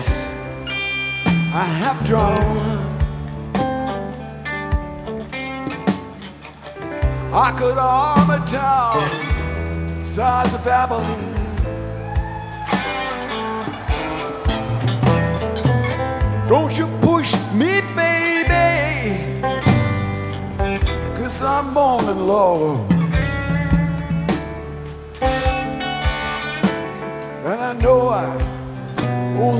face I have drawn. I could arm a town size of Abilene. Don't you push me, baby, 'cause I'm born in love. And I know